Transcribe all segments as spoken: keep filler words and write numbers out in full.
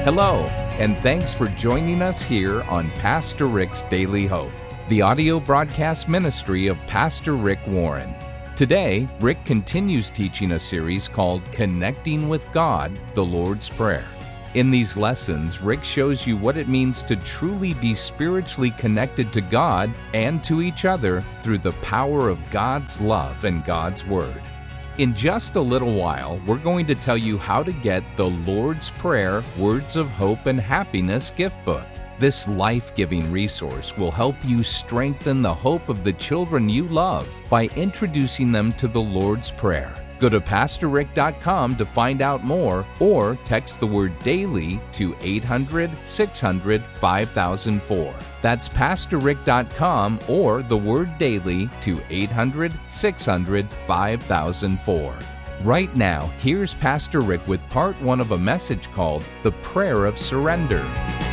Hello, and thanks for joining us here on Pastor Rick's Daily Hope, the audio broadcast ministry of Pastor Rick Warren. Today, Rick continues teaching a series called Connecting with God, the Lord's Prayer. In these lessons, Rick shows you what it means to truly be spiritually connected to God and to each other through the power of God's love and God's Word. In just a little while, we're going to tell you how to get the Lord's Prayer Words of Hope and Happiness gift book. This life-giving resource will help you strengthen the hope of the children you love by introducing them to the Lord's Prayer. Go to pastor rick dot com to find out more, or text the word DAILY to eight hundred, six hundred, five thousand four. That's pastor rick dot com or the word DAILY to eight hundred, six hundred, five thousand four. Right now, here's Pastor Rick with part one of a message called The Prayer of Surrender.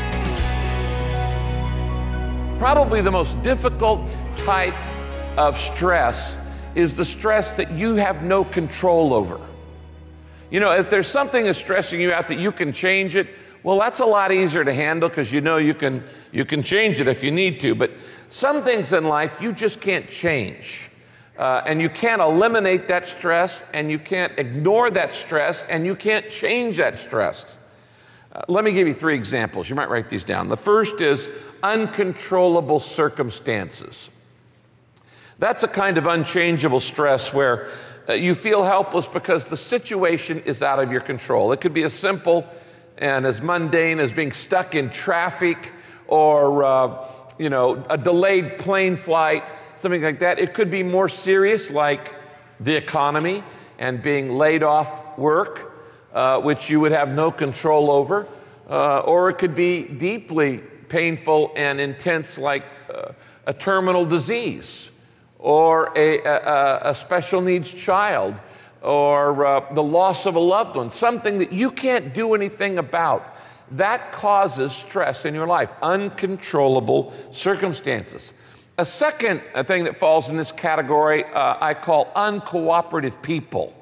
Probably the most difficult type of stress is the stress that you have no control over. You know, if there's something that's stressing you out that you can change it, well, that's a lot easier to handle because you know you can you can change it if you need to. But some things in life you just can't change. Uh, and you can't eliminate that stress, and you can't ignore that stress, and you can't change that stress. Uh, let me give you three examples. You might write these down. The first is uncontrollable circumstances. That's a kind of unchangeable stress where uh, you feel helpless because the situation is out of your control. It could be as simple and as mundane as being stuck in traffic or, uh, you know, a delayed plane flight, something like that. It could be more serious, like the economy and being laid off work, uh, which you would have no control over. Uh, or it could be deeply painful and intense, like uh, a terminal disease, or a, a, a special needs child, or uh, the loss of a loved one, something that you can't do anything about. That causes stress in your life, uncontrollable circumstances. A second thing that falls in this category uh, I call uncooperative people.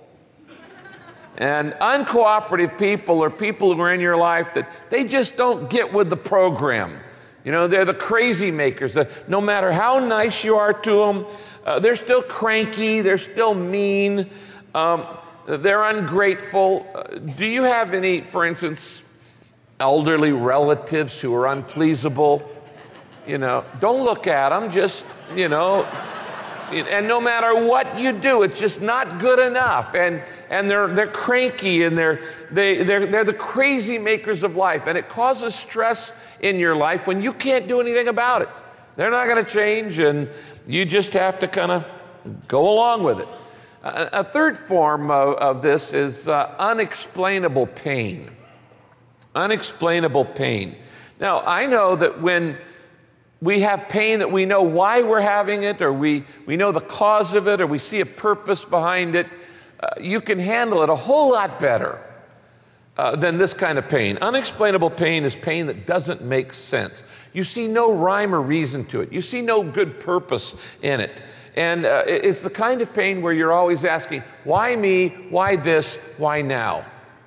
And uncooperative people are people who are in your life that they just don't get with the program. You know, they're the crazy makers. Uh, no matter how nice you are to them, uh, they're still cranky, they're still mean, um, they're ungrateful. Uh, do you have any, for instance, elderly relatives who are unpleasable? You know, don't look at them, just, you know, and no matter what you do, it's just not good enough. And and they're they're cranky, and they're they they're they're the crazy makers of life, and it causes stress in your life when you can't do anything about it. They're not going to change, and you just have to kind of go along with it. A, a third form of, of this is uh, unexplainable pain. Unexplainable pain. Now, I know that when we have pain that we know why we're having it, or we, we know the cause of it, or we see a purpose behind it, uh, you can handle it a whole lot better uh, than this kind of pain. Unexplainable pain is pain that doesn't make sense. You see no rhyme or reason to it. You see no good purpose in it. And uh, it's the kind of pain where you're always asking, why me? Why this? Why now?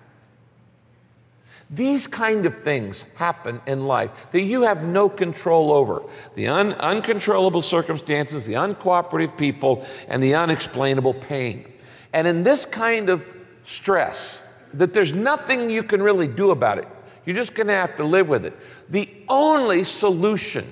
These kind of things happen in life that you have no control over. The un- uncontrollable circumstances, the uncooperative people, and the unexplainable pain. And in this kind of stress, that there's nothing you can really do about it. You're just going to have to live with it. The only solution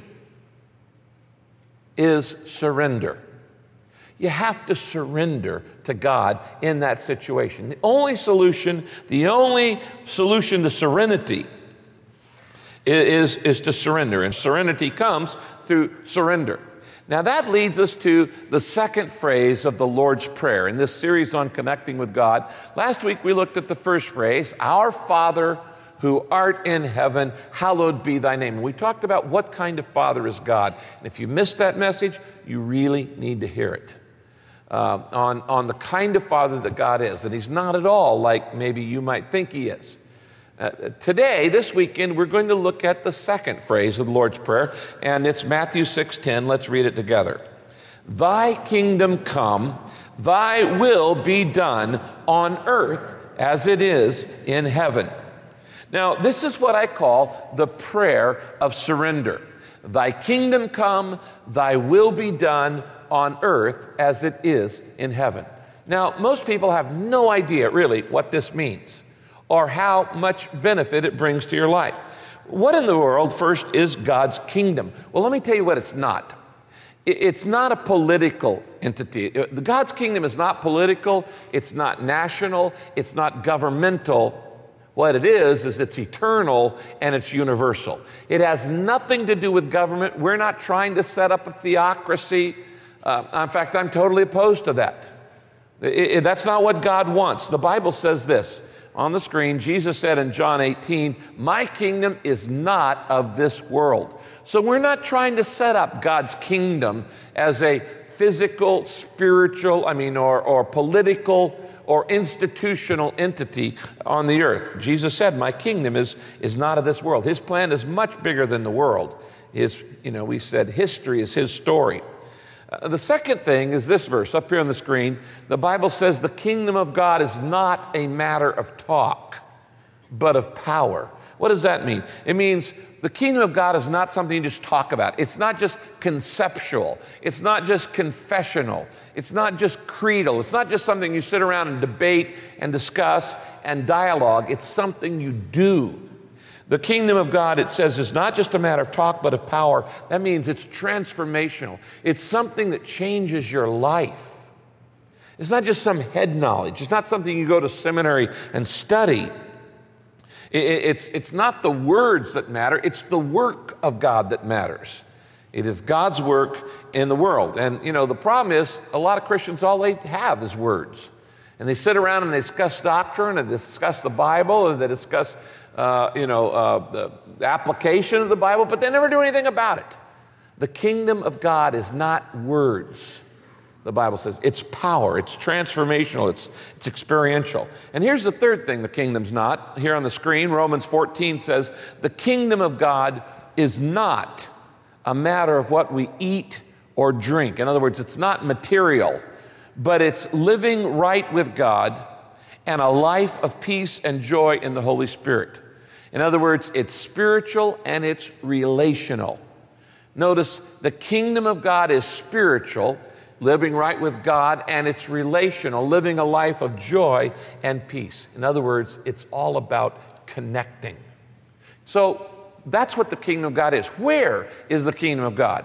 is surrender. You have to surrender to God in that situation. The only solution, the only solution to serenity is, is to surrender. And serenity comes through surrender. Now that leads us to the second phrase of the Lord's Prayer in this series on connecting with God. Last week we looked at the first phrase, Our Father who art in heaven, hallowed be thy name. And we talked about what kind of Father is God. And if you missed that message, you really need to hear it. Uh, on, on the kind of Father that God is. And he's not at all like maybe you might think he is. Uh, today, this weekend, we're going to look at the second phrase of the Lord's Prayer, and it's Matthew six ten. Let's read it together. Thy kingdom come, thy will be done on earth as it is in heaven. Now, this is what I call the prayer of surrender. Thy kingdom come, thy will be done on earth as it is in heaven. Now, most people have no idea really what this means or how much benefit it brings to your life. What in the world, first, is God's kingdom? Well, let me tell you what it's not. It's not a political entity. God's kingdom is not political, it's not national, it's not governmental. What it is, is it's eternal and it's universal. It has nothing to do with government. We're not trying to set up a theocracy. Uh, in fact, I'm totally opposed to that. It, it, that's not what God wants. The Bible says this on the screen. Jesus said in John eighteen, my kingdom is not of this world. So we're not trying to set up God's kingdom as a physical, spiritual, I mean, or, or political or institutional entity on the earth. Jesus said, my kingdom is, is not of this world. His plan is much bigger than the world. His, you know, we said history is his story. Uh, the second thing is this verse up here on the screen. The Bible says the kingdom of God is not a matter of talk, but of power. What does that mean? It means the kingdom of God is not something you just talk about. It's not just conceptual. It's not just confessional. It's not just creedal. It's not just something you sit around and debate and discuss and dialogue. It's something you do. The kingdom of God, it says, is not just a matter of talk, but of power. That means it's transformational. It's something that changes your life. It's not just some head knowledge. It's not something you go to seminary and study. It's, it's not the words that matter, it's the work of God that matters. It is God's work in the world. And, you know, the problem is a lot of Christians, all they have is words. And they sit around and they discuss doctrine and they discuss the Bible and they discuss, uh, you know, uh, the application of the Bible, but they never do anything about it. The kingdom of God is not words. The Bible says it's power, it's transformational, it's, it's experiential. And here's the third thing the kingdom's not. Here on the screen, Romans fourteen says, the kingdom of God is not a matter of what we eat or drink. In other words, it's not material, but it's living right with God and a life of peace and joy in the Holy Spirit. In other words, it's spiritual and it's relational. Notice the kingdom of God is spiritual, living right with God, and it's relational, living a life of joy and peace. In other words, it's all about connecting. So that's what the kingdom of God is. Where is the kingdom of God?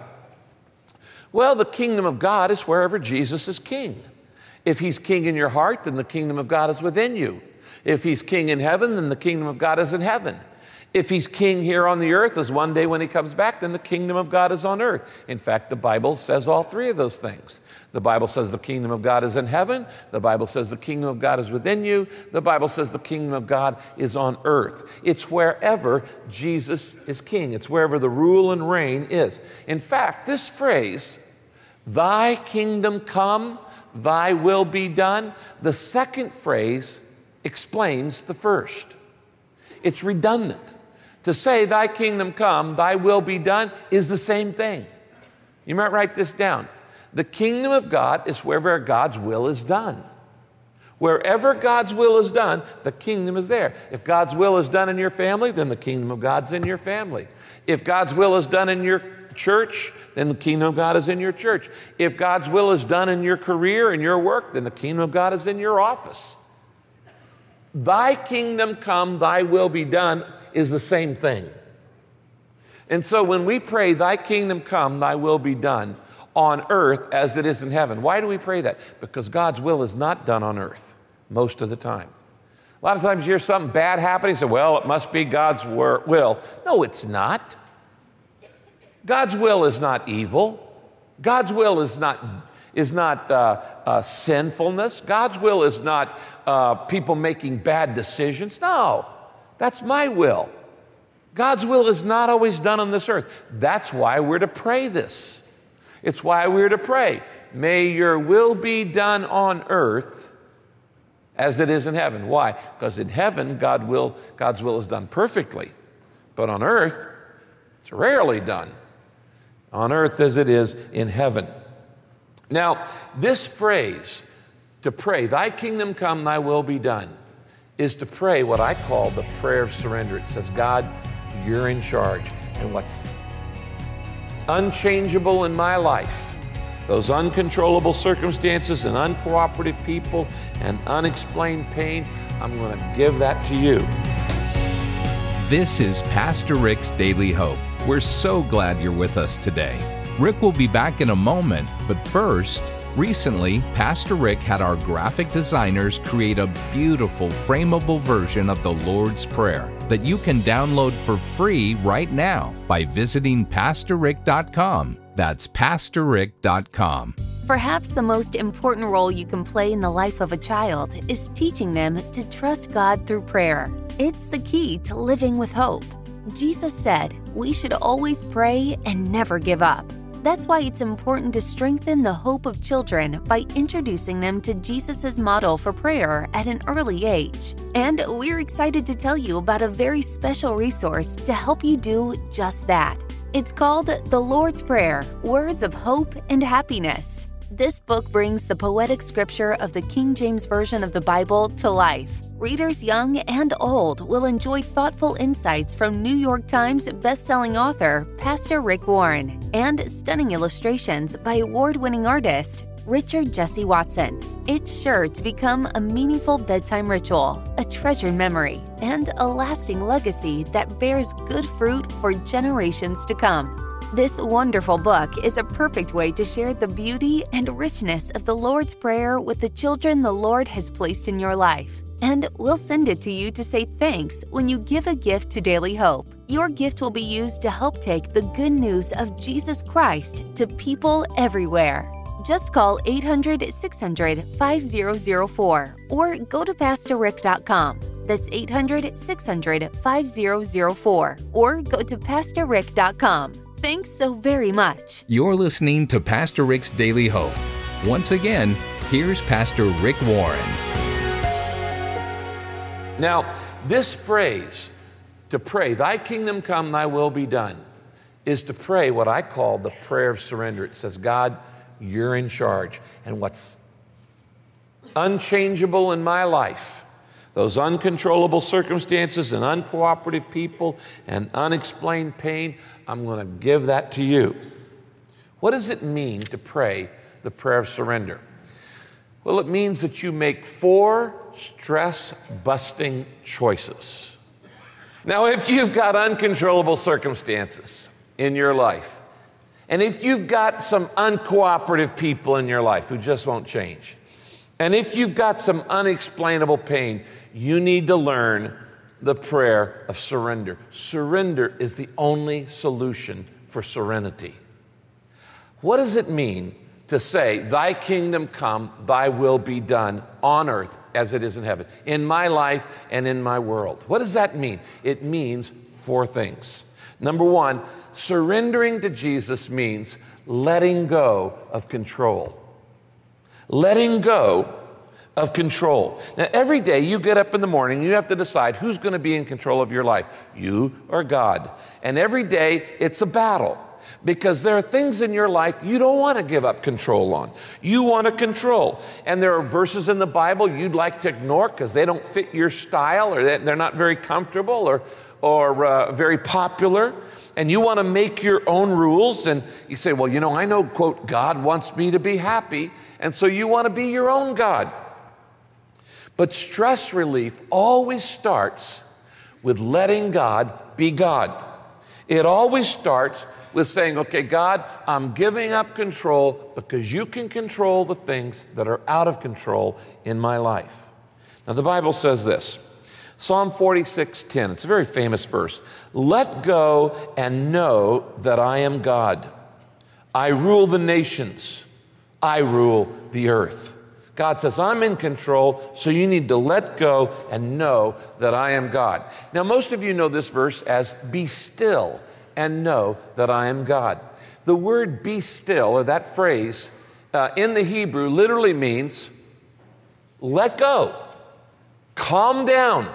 Well, the kingdom of God is wherever Jesus is king. If he's king in your heart, then the kingdom of God is within you. If he's king in heaven, then the kingdom of God is in heaven. If he's king here on the earth, as one day when he comes back, then the kingdom of God is on earth. In fact, the Bible says all three of those things. The Bible says the kingdom of God is in heaven. The Bible says the kingdom of God is within you. The Bible says the kingdom of God is on earth. It's wherever Jesus is king. It's wherever the rule and reign is. In fact, this phrase, thy kingdom come, thy will be done, the second phrase explains the first. It's redundant. To say thy kingdom come, thy will be done is the same thing. You might write this down. The kingdom of God is wherever God's will is done. Wherever God's will is done, the kingdom is there. If God's will is done in your family, then the kingdom of God's in your family. If God's will is done in your church, then the kingdom of God is in your church. If God's will is done in your career and your work, then the kingdom of God is in your office. Thy kingdom come, thy will be done is the same thing. And so when we pray, thy kingdom come, thy will be done on earth as it is in heaven. Why do we pray that? Because God's will is not done on earth most of the time. A lot of times you hear something bad happening, you say, well, it must be God's will. No, it's not. God's will is not evil. God's will is not, is not uh, uh, sinfulness. God's will is not uh, people making bad decisions. No, that's my will. God's will is not always done on this earth. That's why we're to pray this. It's why we're to pray, may your will be done on earth as it is in heaven. Why? Because in heaven, God will, God's will is done perfectly. But on earth, it's rarely done. On earth as it is in heaven. Now, this phrase, to pray, thy kingdom come, thy will be done, is to pray what I call the prayer of surrender. It says, God, you're in charge. And what's unchangeable in my life, those uncontrollable circumstances and uncooperative people and unexplained pain, I'm going to give that to you. This is Pastor Rick's Daily Hope. We're so glad you're with us today. Rick will be back in a moment, but first, recently, Pastor Rick had our graphic designers create a beautiful frameable version of the Lord's Prayer that you can download for free right now by visiting pastor rick dot com. That's pastor rick dot com. Perhaps the most important role you can play in the life of a child is teaching them to trust God through prayer. It's the key to living with hope. Jesus said we should always pray and never give up. That's why it's important to strengthen the hope of children by introducing them to Jesus' model for prayer at an early age. And we're excited to tell you about a very special resource to help you do just that. It's called The Lord's Prayer, Words of Hope and Happiness. This book brings the poetic scripture of the King James Version of the Bible to life. Readers young and old will enjoy thoughtful insights from New York Times bestselling author Pastor Rick Warren and stunning illustrations by award-winning artist Richard Jesse Watson. It's sure to become a meaningful bedtime ritual, a treasured memory, and a lasting legacy that bears good fruit for generations to come. This wonderful book is a perfect way to share the beauty and richness of the Lord's Prayer with the children the Lord has placed in your life. And we'll send it to you to say thanks when you give a gift to Daily Hope. Your gift will be used to help take the good news of Jesus Christ to people everywhere. Just call eight hundred, six hundred, five thousand four or go to pastor rick dot com. That's eight hundred, six hundred, five thousand four or go to pastor rick dot com. Thanks so very much. You're listening to Pastor Rick's Daily Hope. Once again, here's Pastor Rick Warren. Now, this phrase, to pray, thy kingdom come, thy will be done, is to pray what I call the prayer of surrender. It says, God, you're in charge. And what's unchangeable in my life, those uncontrollable circumstances and uncooperative people and unexplained pain, I'm going to give that to you. What does it mean to pray the prayer of surrender? Well, it means that you make four stress-busting choices. Now, if you've got uncontrollable circumstances in your life, and if you've got some uncooperative people in your life who just won't change, and if you've got some unexplainable pain, you need to learn the prayer of surrender. Surrender is the only solution for serenity. What does it mean to say, thy kingdom come, thy will be done on earth as it is in heaven, in my life and in my world? What does that mean? It means four things. Number one, surrendering to Jesus means letting go of control. Letting go of control. Now, every day you get up in the morning, you have to decide who's going to be in control of your life, you or God. And every day it's a battle, because there are things in your life you don't want to give up control on. You want to control. And there are verses in the Bible you'd like to ignore because they don't fit your style, or they're not very comfortable or, or uh, very popular. And you want to make your own rules. And you say, well, you know, I know, quote, God wants me to be happy. And so you want to be your own God. But stress relief always starts with letting God be God. It always starts with saying, okay, God, I'm giving up control because you can control the things that are out of control in my life. Now, the Bible says this, Psalm forty-six ten, it's a very famous verse. Let go and know that I am God. I rule the nations. I rule the earth. God says, I'm in control, so you need to let go and know that I am God. Now, most of you know this verse as be still and know that I am God. The word be still, or that phrase, uh, in the Hebrew literally means let go, calm down,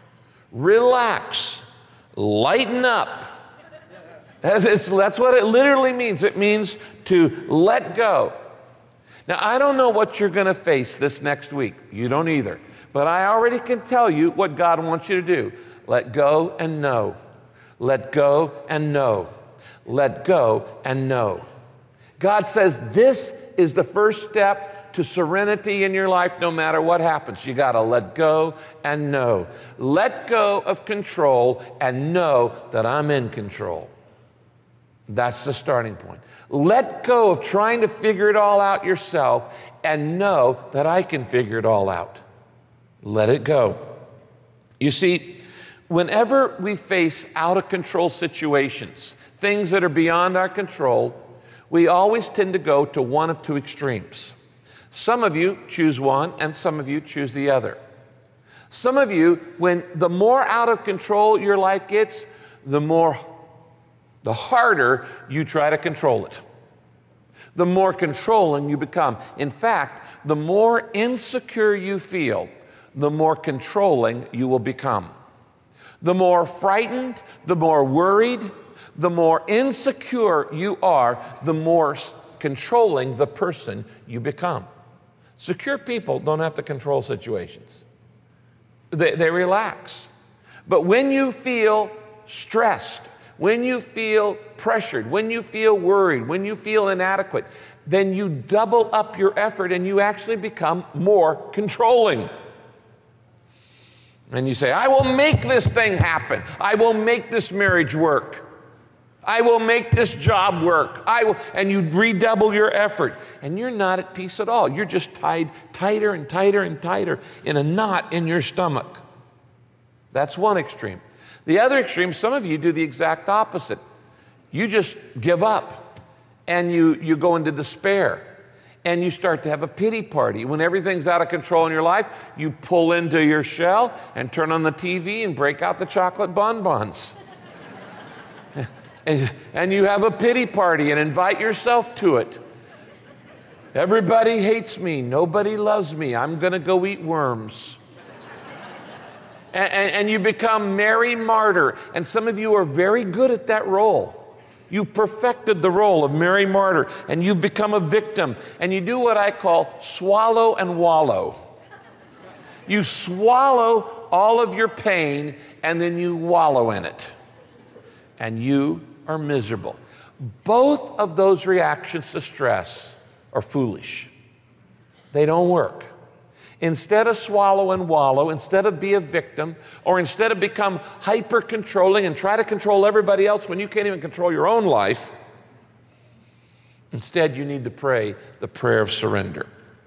relax, lighten up. That's, that's what it literally means. It means to let go. Now, I don't know what you're going to face this next week. You don't either. But I already can tell you what God wants you to do. Let go and know. Let go and know. Let go and know. God says this is the first step to serenity in your life no matter what happens. You got to let go and know. Let go of control and know that I'm in control. That's the starting point. Let go of trying to figure it all out yourself and know that I can figure it all out. Let it go. You see, whenever we face out of control situations, things that are beyond our control, we always tend to go to one of two extremes. Some of you choose one and some of you choose the other. Some of you, when the more out of control your life gets, the more, the harder you try to control it. The more controlling you become. In fact, the more insecure you feel, the more controlling you will become. The more frightened, the more worried, the more insecure you are, the more controlling the person you become. Secure people don't have to control situations. They, they relax. But when you feel stressed, when you feel pressured, when you feel worried, when you feel inadequate, then you double up your effort and you actually become more controlling. And you say, I will make this thing happen. I will make this marriage work. I will make this job work. I will, and you redouble your effort. And you're not at peace at all. You're just tied tighter and tighter and tighter in a knot in your stomach. That's one extreme. The other extreme, some of you do the exact opposite. You just give up and you, you go into despair and you start to have a pity party. When everything's out of control in your life, you pull into your shell and turn on the T V and break out the chocolate bonbons. and, and you have a pity party and invite yourself to it. Everybody hates me. Nobody loves me. I'm going to go eat worms. And, and, and you become Mary Martyr. And some of you are very good at that role. You perfected the role of Mary Martyr, and you've become a victim. And you do what I call swallow and wallow. You swallow all of your pain, and then you wallow in it. And you are miserable. Both of those reactions to stress are foolish. They don't work. Instead of swallow and wallow, instead of be a victim, or instead of become hyper-controlling and try to control everybody else when you can't even control your own life, instead you need to pray the prayer of surrender.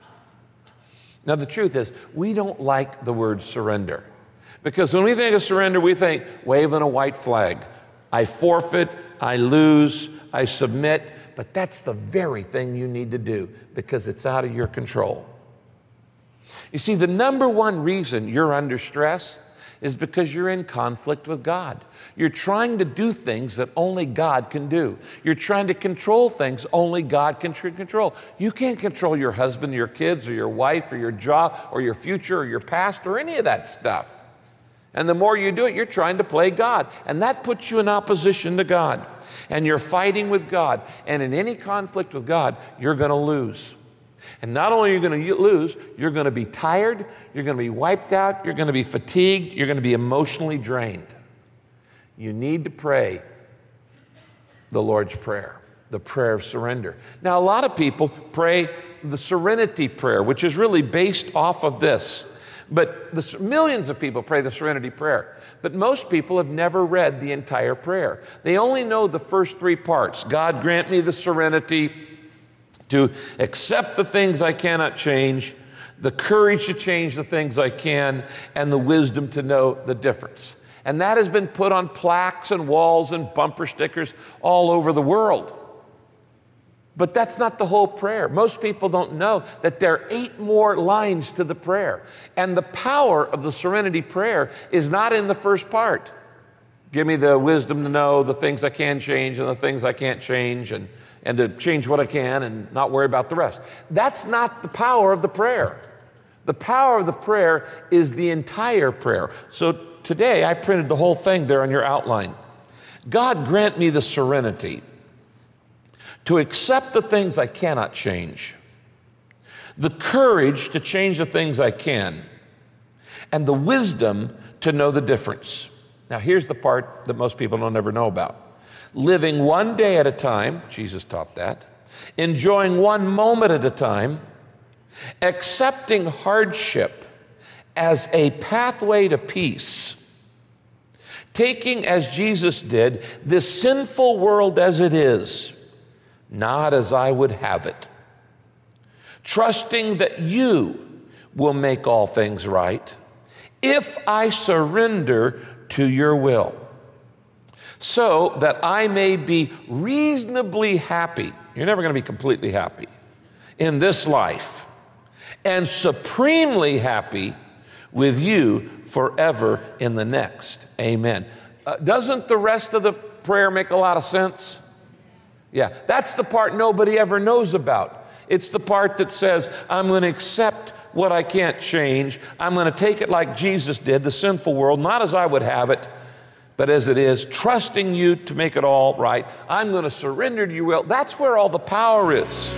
Now the truth is, we don't like the word surrender. Because when we think of surrender, we think waving a white flag. I forfeit, I lose, I submit, but that's the very thing you need to do because it's out of your control. You see, the number one reason you're under stress is because you're in conflict with God. You're trying to do things that only God can do. You're trying to control things only God can control. You can't control your husband, your kids, or your wife, or your job, or your future, or your past, or any of that stuff. And the more you do it, you're trying to play God. And that puts you in opposition to God. And you're fighting with God. And in any conflict with God, you're going to lose. And not only are you going to lose, you're going to be tired, you're going to be wiped out, you're going to be fatigued, you're going to be emotionally drained. You need to pray the Lord's Prayer, the prayer of surrender. Now, a lot of people pray the Serenity Prayer, which is really based off of this. But the, millions of people pray the Serenity Prayer. But most people have never read the entire prayer. They only know the first three parts. God grant me the serenity to accept the things I cannot change, the courage to change the things I can, and the wisdom to know the difference. And that has been put on plaques and walls and bumper stickers all over the world. But that's not the whole prayer. Most people don't know that there are eight more lines to the prayer. And the power of the Serenity Prayer is not in the first part. Give me the wisdom to know the things I can change and the things I can't change, and and to change what I can and not worry about the rest. That's not the power of the prayer. The power of the prayer is the entire prayer. So today I printed the whole thing there on your outline. God grant me the serenity to accept the things I cannot change, the courage to change the things I can, and the wisdom to know the difference. Now, here's the part that most people don't ever know about. Living one day at a time, Jesus taught that, enjoying one moment at a time, accepting hardship as a pathway to peace, taking, as Jesus did, this sinful world as it is, not as I would have it, trusting that you will make all things right if I surrender to your will, so that I may be reasonably happy. You're never going to be completely happy in this life, and supremely happy with you forever in the next. Amen. Uh, doesn't the rest of the prayer make a lot of sense? Yeah, that's the part nobody ever knows about. It's the part that says, I'm going to accept what I can't change. I'm going to take it like Jesus did, the sinful world, not as I would have it, but as it is, trusting you to make it all right. I'm going to surrender to your will. That's where all the power is.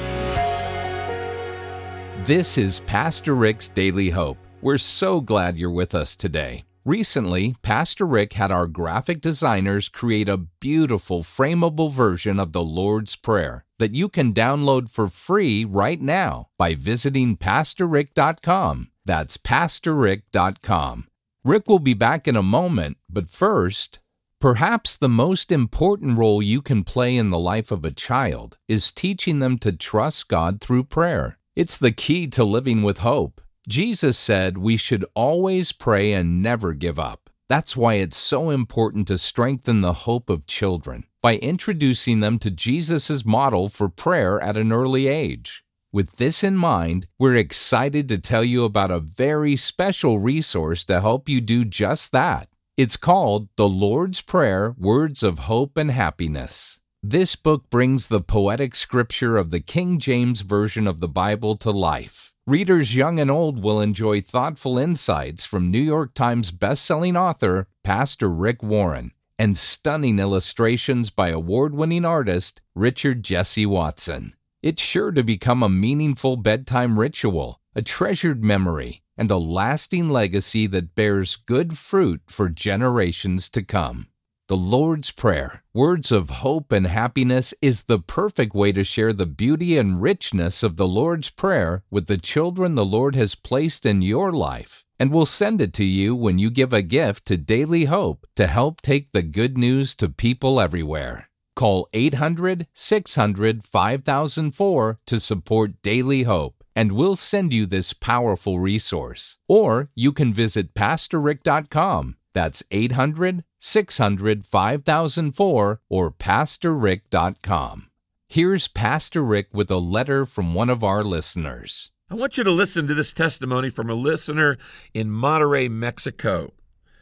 This is Pastor Rick's Daily Hope. We're so glad you're with us today. Recently, Pastor Rick had our graphic designers create a beautiful frameable version of the Lord's Prayer that you can download for free right now by visiting pastor rick dot com. That's pastor rick dot com. Rick will be back in a moment, but first, perhaps the most important role you can play in the life of a child is teaching them to trust God through prayer. It's the key to living with hope. Jesus said we should always pray and never give up. That's why it's so important to strengthen the hope of children by introducing them to Jesus' model for prayer at an early age. With this in mind, we're excited to tell you about a very special resource to help you do just that. It's called The Lord's Prayer, Words of Hope and Happiness. This book brings the poetic scripture of the King James Version of the Bible to life. Readers young and old will enjoy thoughtful insights from New York Times bestselling author Pastor Rick Warren and stunning illustrations by award-winning artist Richard Jesse Watson. It's sure to become a meaningful bedtime ritual, a treasured memory, and a lasting legacy that bears good fruit for generations to come. The Lord's Prayer, Words of Hope and Happiness, is the perfect way to share the beauty and richness of the Lord's Prayer with the children the Lord has placed in your life, and we'll send it to you when you give a gift to Daily Hope to help take the good news to people everywhere. Call eight hundred, six hundred, five thousand four to support Daily Hope, and we'll send you this powerful resource. Or you can visit pastor rick dot com. That's eight hundred, six hundred, five thousand four or pastor rick dot com. Here's Pastor Rick with a letter from one of our listeners. I want you to listen to this testimony from a listener in Monterrey, Mexico.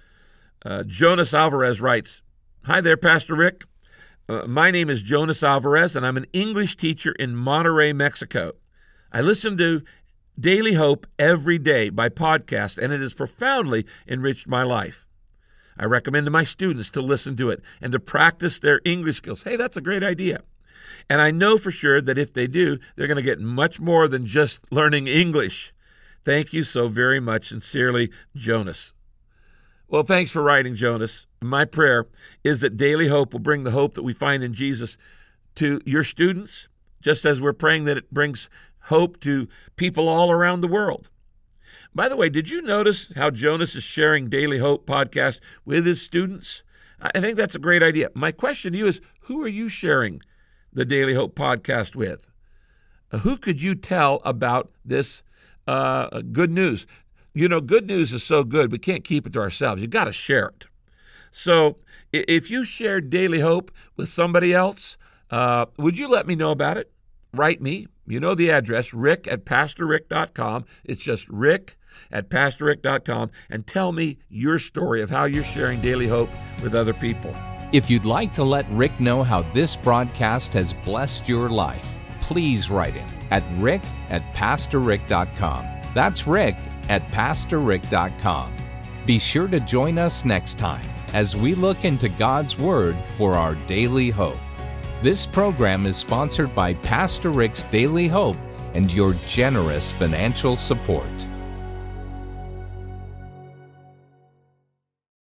Uh, Jonas Alvarez writes, Hi there, Pastor Rick. Uh, my name is Jonas Alvarez, and I'm an English teacher in Monterrey, Mexico. I listen to Daily Hope every day by podcast, and it has profoundly enriched my life. I recommend to my students to listen to it and to practice their English skills. Hey, that's a great idea. And I know for sure that if they do, they're going to get much more than just learning English. Thank you so very much. Sincerely, Jonas. Well, thanks for writing, Jonas. My prayer is that Daily Hope will bring the hope that we find in Jesus to your students, just as we're praying that it brings hope to people all around the world. By the way, did you notice how Jonas is sharing Daily Hope podcast with his students? I think that's a great idea. My question to you is, who are you sharing the Daily Hope podcast with? Uh, who could you tell about this uh, good news? You know, good news is so good, we can't keep it to ourselves. You've got to share it. So if you share Daily Hope with somebody else, uh, would you let me know about it? Write me. You know the address, rick at pastor rick dot com. It's just rick at pastor rick dot com, and tell me your story of how you're sharing Daily Hope with other people. If you'd like to let Rick know how this broadcast has blessed your life, please write it at rick at pastor rick dot com. That's rick at pastor rick dot com. Be sure to join us next time as we look into God's Word for our daily hope. This program is sponsored by Pastor Rick's Daily Hope and your generous financial support.